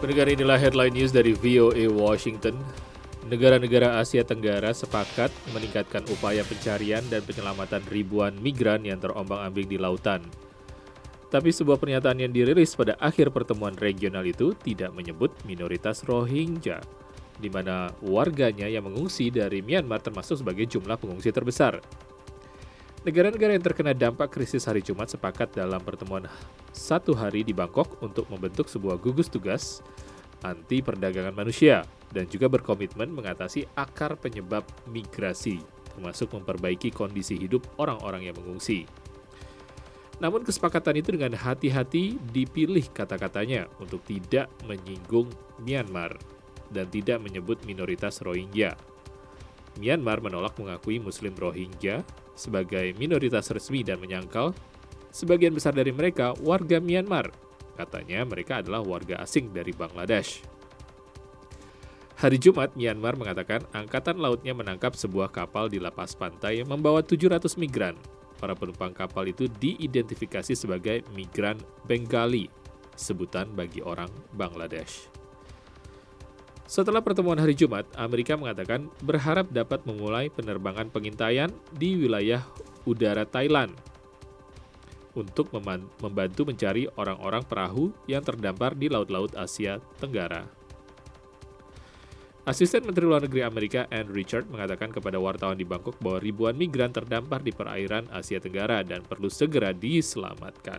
Pendengar, inilah headline news dari VOA Washington. Negara-negara Asia Tenggara sepakat meningkatkan upaya pencarian dan penyelamatan ribuan migran yang terombang-ambing di lautan. Tapi sebuah pernyataan yang dirilis pada akhir pertemuan regional itu tidak menyebut minoritas Rohingya, di mana warganya yang mengungsi dari Myanmar termasuk sebagai jumlah pengungsi terbesar. Negara-negara yang terkena dampak krisis hari Jumat sepakat dalam pertemuan satu hari di Bangkok untuk membentuk sebuah gugus tugas anti perdagangan manusia dan juga berkomitmen mengatasi akar penyebab migrasi, termasuk memperbaiki kondisi hidup orang-orang yang mengungsi. Namun kesepakatan itu dengan hati-hati dipilih kata-katanya untuk tidak menyinggung Myanmar dan tidak menyebut minoritas Rohingya. Myanmar menolak mengakui Muslim Rohingya sebagai minoritas resmi dan menyangkal sebagian besar dari mereka warga Myanmar. Katanya mereka adalah warga asing dari Bangladesh. Hari Jumat, Myanmar mengatakan angkatan lautnya menangkap sebuah kapal di lapas pantai yang membawa 700 migran. Para penumpang kapal itu diidentifikasi sebagai migran Bengali, sebutan bagi orang Bangladesh. Setelah pertemuan hari Jumat, Amerika mengatakan berharap dapat memulai penerbangan pengintaian di wilayah udara Thailand untuk membantu mencari orang-orang perahu yang terdampar di laut-laut Asia Tenggara. Asisten Menteri Luar Negeri Amerika Ann Richard mengatakan kepada wartawan di Bangkok bahwa ribuan migran terdampar di perairan Asia Tenggara dan perlu segera diselamatkan.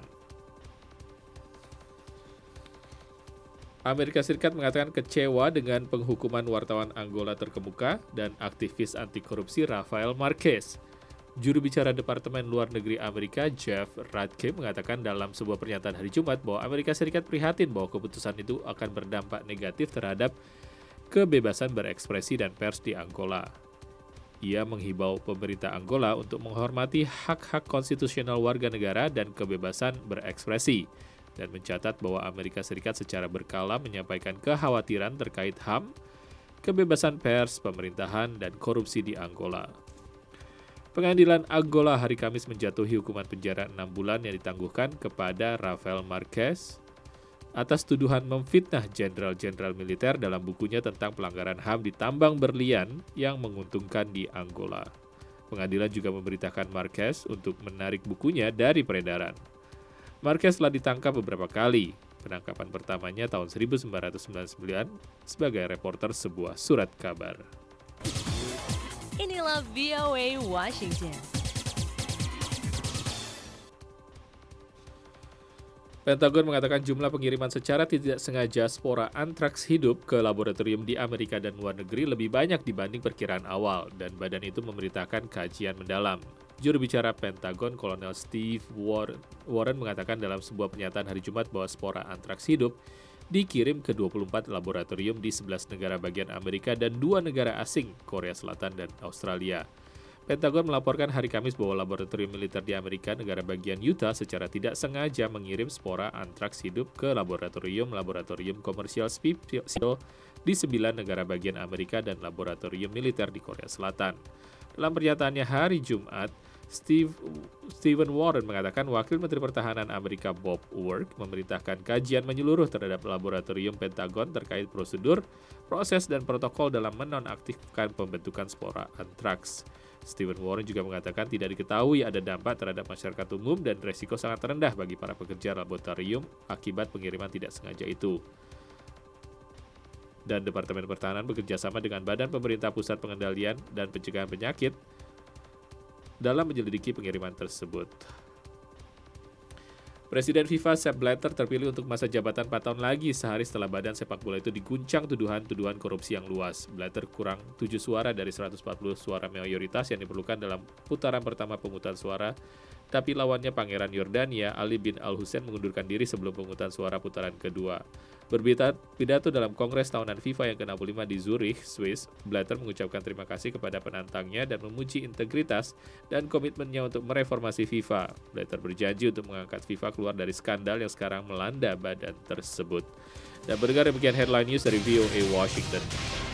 Amerika Serikat mengatakan kecewa dengan penghukuman wartawan Angola terkemuka dan aktivis anti korupsi Rafael Marquez. Juru bicara Departemen Luar Negeri Amerika Jeff Radke mengatakan dalam sebuah pernyataan hari Jumat bahwa Amerika Serikat prihatin bahwa keputusan itu akan berdampak negatif terhadap kebebasan berekspresi dan pers di Angola. Ia menghibau pemerintah Angola untuk menghormati hak-hak konstitusional warga negara dan kebebasan berekspresi, dan mencatat bahwa Amerika Serikat secara berkala menyampaikan kekhawatiran terkait HAM, kebebasan pers, pemerintahan, dan korupsi di Angola. Pengadilan Angola hari Kamis menjatuhi hukuman penjara 6 bulan yang ditangguhkan kepada Rafael Marquez atas tuduhan memfitnah jenderal-jenderal militer dalam bukunya tentang pelanggaran HAM di tambang berlian yang menguntungkan di Angola. Pengadilan juga memerintahkan Marquez untuk menarik bukunya dari peredaran. Marquez telah ditangkap beberapa kali. Penangkapan pertamanya tahun 1999 sebagai reporter sebuah surat kabar. Inilah VOA Washington. Pentagon mengatakan jumlah pengiriman secara tidak sengaja spora antraks hidup ke laboratorium di Amerika dan luar negeri lebih banyak dibanding perkiraan awal, dan badan itu memerintahkan kajian mendalam. Juru bicara Pentagon, Kolonel Steve Warren mengatakan dalam sebuah pernyataan hari Jumat bahwa spora antraks hidup dikirim ke 24 laboratorium di 11 negara bagian Amerika dan 2 negara asing, Korea Selatan dan Australia. Pentagon melaporkan hari Kamis bahwa laboratorium militer di Amerika, negara bagian Utah, secara tidak sengaja mengirim spora antraks hidup ke laboratorium komersial spesial di 9 negara bagian Amerika dan laboratorium militer di Korea Selatan. Dalam pernyataannya hari Jumat, Stephen Warren mengatakan Wakil Menteri Pertahanan Amerika Bob Work memerintahkan kajian menyeluruh terhadap laboratorium Pentagon terkait prosedur, proses, dan protokol dalam menonaktifkan pembentukan spora antraks. Stephen Warren juga mengatakan tidak diketahui ada dampak terhadap masyarakat umum dan resiko sangat rendah bagi para pekerja laboratorium akibat pengiriman tidak sengaja itu. Dan Departemen Pertahanan bekerja sama dengan Badan Pemerintah Pusat Pengendalian dan Pencegahan Penyakit dalam menyelidiki pengiriman tersebut. Presiden FIFA Sepp Blatter terpilih untuk masa jabatan 4 tahun lagi sehari setelah badan sepak bola itu diguncang tuduhan korupsi yang luas. Blatter kurang 7 suara dari 140 suara mayoritas yang diperlukan dalam putaran pertama pemungutan suara, tapi lawannya Pangeran Yordania Ali bin Al-Hussein mengundurkan diri sebelum pemungutan suara putaran kedua. Berpidato dalam Kongres Tahunan FIFA yang ke-65 di Zurich, Swiss, Blatter mengucapkan terima kasih kepada penantangnya dan memuji integritas dan komitmennya untuk mereformasi FIFA. Blatter berjanji untuk mengangkat FIFA keluar dari skandal yang sekarang melanda badan tersebut. Dan berdengar demikian headline news dari VOA Washington.